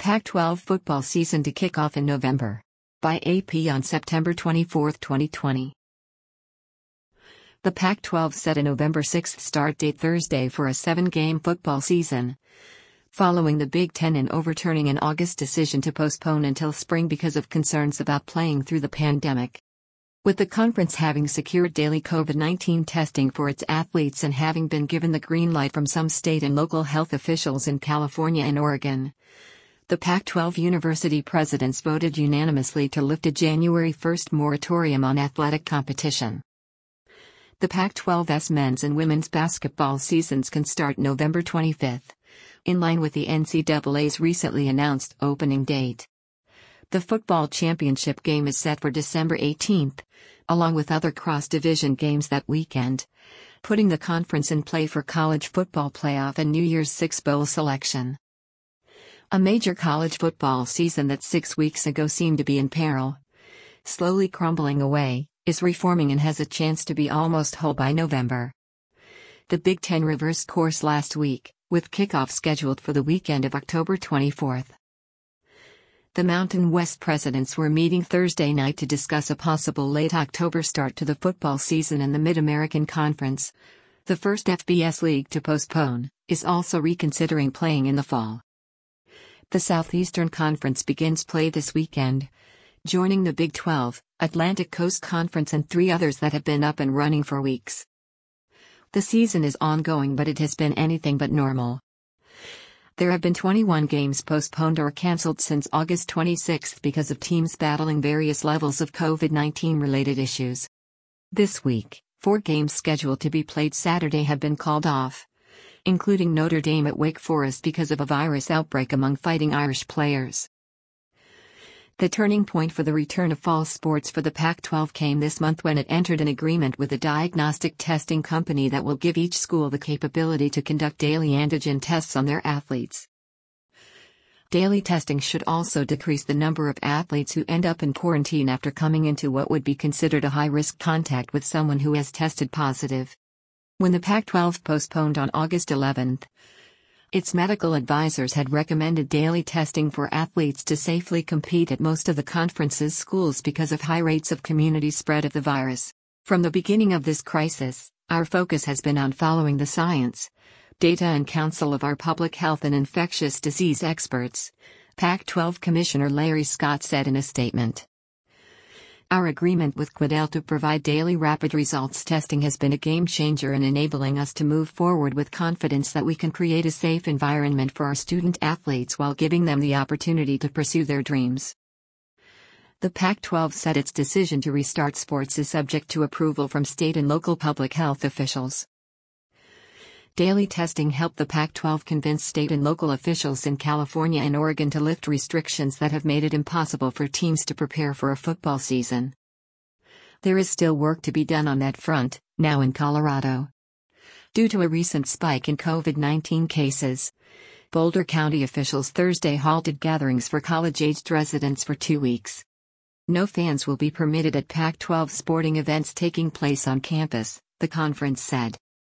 Pac-12 football season to kick off in November. By AP on September 24, 2020. The Pac-12 set a November 6 start date Thursday for a 7-game football season, following the Big Ten in overturning an August decision to postpone until spring because of concerns about playing through the pandemic. With the conference having secured daily COVID-19 testing for its athletes and having been given the green light from some state and local health officials in California and Oregon, the Pac-12 university presidents voted unanimously to lift a January 1 moratorium on athletic competition. The Pac-12's men's and women's basketball seasons can start November 25, in line with the NCAA's recently announced opening date. The football championship game is set for December 18, along with other cross-division games that weekend, putting the conference in play for college football playoff and New Year's Six bowl selection. A major college football season that 6 weeks ago seemed to be in peril, slowly crumbling away, is reforming and has a chance to be almost whole by November. The Big Ten reversed course last week, with kickoff scheduled for the weekend of October 24. The Mountain West presidents were meeting Thursday night to discuss a possible late October start to the football season, and the Mid-American Conference, the first FBS league to postpone, is also reconsidering playing in the fall. The Southeastern Conference begins play this weekend, joining the Big 12, Atlantic Coast Conference and 3 others that have been up and running for weeks. The season is ongoing, but it has been anything but normal. There have been 21 games postponed or cancelled since August 26 because of teams battling various levels of COVID-19 related issues. This week, 4 games scheduled to be played Saturday have been called off, including Notre Dame at Wake Forest because of a virus outbreak among Fighting Irish players. The turning point for the return of fall sports for the Pac-12 came this month when it entered an agreement with a diagnostic testing company that will give each school the capability to conduct daily antigen tests on their athletes. Daily testing should also decrease the number of athletes who end up in quarantine after coming into what would be considered a high-risk contact with someone who has tested positive. When the Pac-12 postponed on August 11, its medical advisors had recommended daily testing for athletes to safely compete at most of the conference's schools because of high rates of community spread of the virus. From the beginning of this crisis, our focus has been on following the science, data and counsel of our public health and infectious disease experts, Pac-12 Commissioner Larry Scott said in a statement. Our agreement with Quidel to provide daily rapid results testing has been a game changer in enabling us to move forward with confidence that we can create a safe environment for our student athletes while giving them the opportunity to pursue their dreams. The Pac-12 said its decision to restart sports is subject to approval from state and local public health officials. Daily testing helped the Pac-12 convince state and local officials in California and Oregon to lift restrictions that have made it impossible for teams to prepare for a football season. There is still work to be done on that front, now in Colorado. Due to a recent spike in COVID-19 cases, Boulder County officials Thursday halted gatherings for college-aged residents for 2 weeks. No fans will be permitted at Pac-12 sporting events taking place on campus, the conference said.